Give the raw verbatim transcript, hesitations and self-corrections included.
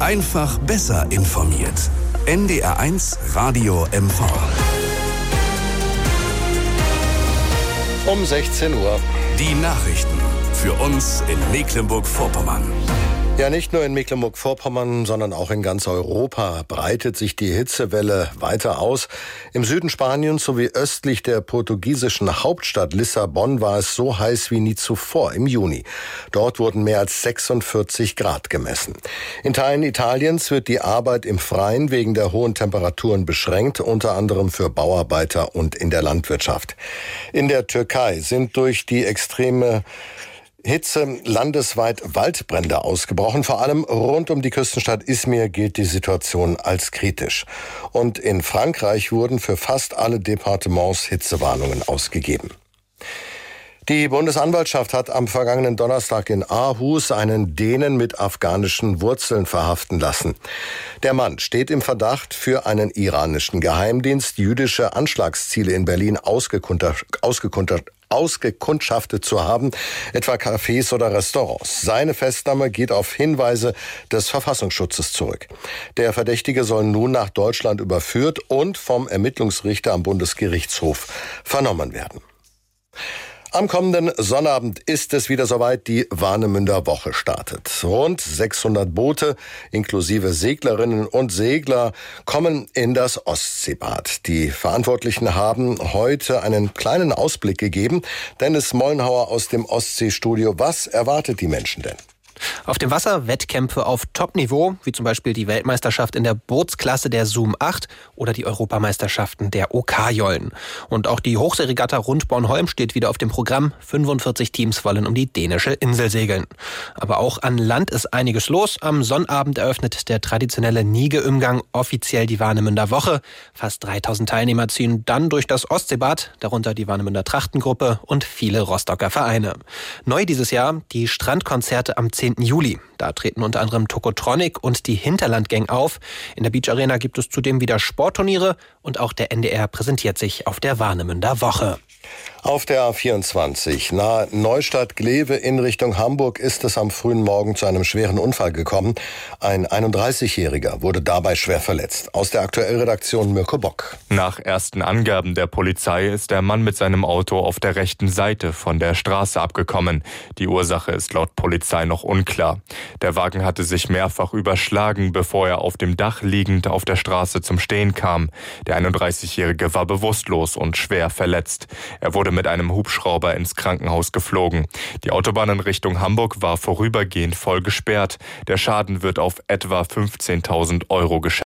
Einfach besser informiert. N D R eins Radio M V. Um sechzehn Uhr. Die Nachrichten für uns in Mecklenburg-Vorpommern. Ja, nicht nur in Mecklenburg-Vorpommern, sondern auch in ganz Europa breitet sich die Hitzewelle weiter aus. Im Süden Spaniens sowie östlich der portugiesischen Hauptstadt Lissabon war es so heiß wie nie zuvor im Juni. Dort wurden mehr als sechsundvierzig Grad gemessen. In Teilen Italiens wird die Arbeit im Freien wegen der hohen Temperaturen beschränkt, unter anderem für Bauarbeiter und in der Landwirtschaft. In der Türkei sind durch die extreme Hitze landesweit Waldbrände ausgebrochen. Vor allem rund um die Küstenstadt Izmir gilt die Situation als kritisch. Und in Frankreich wurden für fast alle Departements Hitzewarnungen ausgegeben. Die Bundesanwaltschaft hat am vergangenen Donnerstag in Aarhus einen Dänen mit afghanischen Wurzeln verhaften lassen. Der Mann steht im Verdacht, für einen iranischen Geheimdienst jüdische Anschlagsziele in Berlin ausgekundert ausgekundschaftet zu haben, etwa Cafés oder Restaurants. Seine Festnahme geht auf Hinweise des Verfassungsschutzes zurück. Der Verdächtige soll nun nach Deutschland überführt und vom Ermittlungsrichter am Bundesgerichtshof vernommen werden. Am kommenden Sonnabend ist es wieder soweit, die Warnemünder Woche startet. Rund sechshundert Boote inklusive Seglerinnen und Segler kommen in das Ostseebad. Die Verantwortlichen haben heute einen kleinen Ausblick gegeben. Dennis Mollenhauer aus dem Ostseestudio. Was erwartet die Menschen denn? Auf dem Wasser Wettkämpfe auf Top-Niveau, wie zum Beispiel die Weltmeisterschaft in der Bootsklasse der Zoom acht oder die Europameisterschaften der OK-Jollen. Und auch die Hochseeregatta rund Bornholm steht wieder auf dem Programm. fünfundvierzig Teams wollen um die dänische Insel segeln. Aber auch an Land ist einiges los. Am Sonnabend eröffnet der traditionelle Nige-Umgang offiziell die Warnemünder Woche. Fast dreitausend Teilnehmer ziehen dann durch das Ostseebad, darunter die Warnemünder Trachtengruppe und viele Rostocker Vereine. Neu dieses Jahr die Strandkonzerte am zehnten Juli. Da treten unter anderem Tokotronic und die Hinterland-Gang auf. In der Beach Arena gibt es zudem wieder Sportturniere und auch der N D R präsentiert sich auf der Warnemünder Woche. Auf der A vierundzwanzig nahe Neustadt-Glewe in Richtung Hamburg ist es am frühen Morgen zu einem schweren Unfall gekommen. Ein einunddreißigjähriger wurde dabei schwer verletzt. Aus der Aktuellredaktion Mirko Bock. Nach ersten Angaben der Polizei ist der Mann mit seinem Auto auf der rechten Seite von der Straße abgekommen. Die Ursache ist laut Polizei noch unklar. Der Wagen hatte sich mehrfach überschlagen, bevor er auf dem Dach liegend auf der Straße zum Stehen kam. Der einunddreißigjährige war bewusstlos und schwer verletzt. Er wurde mit einem Hubschrauber ins Krankenhaus geflogen. Die Autobahn in Richtung Hamburg war vorübergehend voll gesperrt. Der Schaden wird auf etwa fünfzehntausend Euro geschätzt.